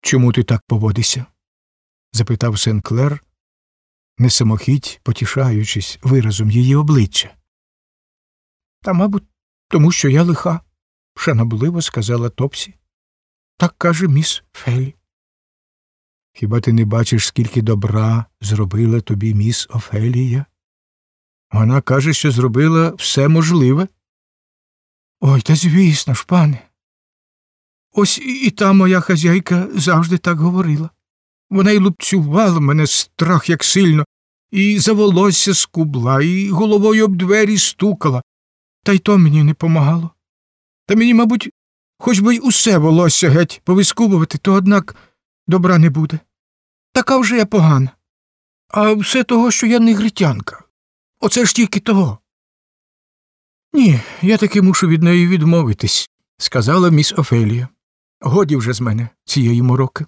чому ти так поводишся? Запитав Сен-Клер, не самохідь потішаючись виразом її обличчя. Та, мабуть, тому що я лиха, шанобливо сказала Топсі. Так каже міс Фелі. Хіба ти не бачиш, скільки добра зробила тобі міс Офелія? Вона каже, що зробила все можливе. Ой, та звісно ж, пане. Ось і та моя хазяйка завжди так говорила. Вона й лупцювала мене страх як сильно, і за волосся скубла, і головою об двері стукала. Та й то мені не помагало. Та мені, мабуть, хоч би й усе волосся геть повискубувати, то, однак, добра не буде. Така вже я погана. А все того, що я негритянка. Оце ж тільки того. Ні, я таки мушу від неї відмовитись, сказала міс Офелія. Годі вже з мене цієї мороки.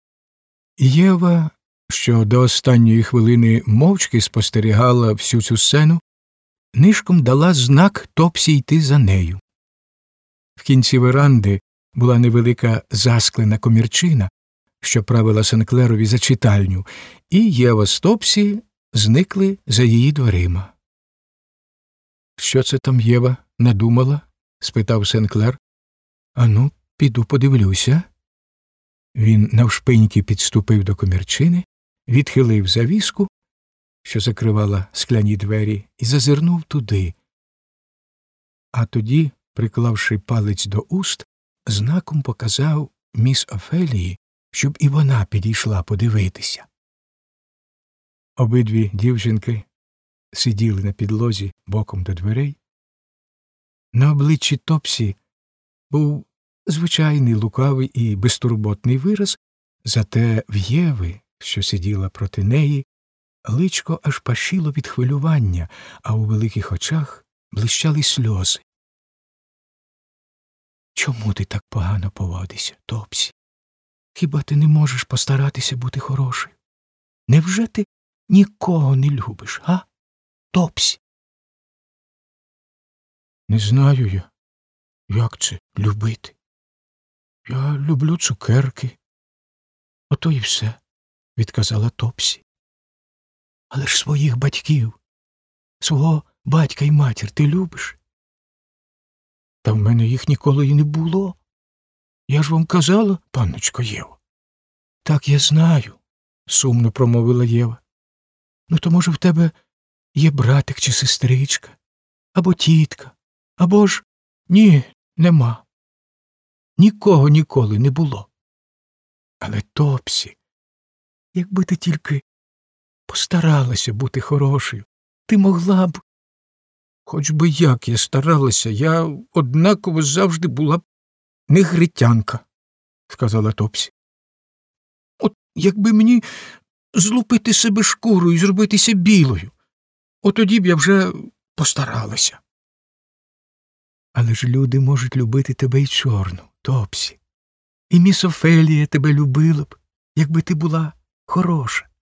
Єва, що до останньої хвилини мовчки спостерігала всю цю сцену, нишком дала знак Топсі йти за нею. В кінці веранди була невелика засклена комірчина, що правила Сен-Клерові за читальню, і Єва з Топсі зникли за її дверима. «Що це там Єва надумала?» – спитав Сен-Клер. «Ану, піду подивлюся». Він навшпиньки підступив до комірчини, відхилив завіску, що закривала скляні двері, і зазирнув туди. А тоді, приклавши палець до уст, знаком показав міс Офелії, щоб і вона підійшла подивитися. Обидві дівчинки сиділи на підлозі боком до дверей. На обличчі Топсі був звичайний лукавий і безтурботний вираз, зате в Єви, що сиділа проти неї, личко аж пашіло від хвилювання, а у великих очах блищали сльози. «Чому ти так погано поводишся, Топсі? Хіба ти не можеш постаратися бути хорошою? Невже ти нікого не любиш, а, Топсі?» «Не знаю я, як це любити. Я люблю цукерки. Ото і все», – відказала Топсі. «Але ж своїх батьків, свого батька й матір ти любиш?» «Та в мене їх ніколи й не було. Я ж вам казала, панночко Єво». «Так я знаю», – сумно промовила Єва. «Ну, то, може, в тебе є братик чи сестричка, або тітка, або ж… Ні, нема. Нікого ніколи не було. Але, Топсі, якби ти тільки постаралася бути хорошою, ти могла б…» «Хоч би як я старалася, я однаково завжди була б негритянка», – сказала Топсі. «От якби мені злупити себе шкуру і зробитися білою, от тоді б я вже постаралася». «Але ж люди можуть любити тебе й чорну, Топсі. І міс Офелія тебе любила б, якби ти була хороша.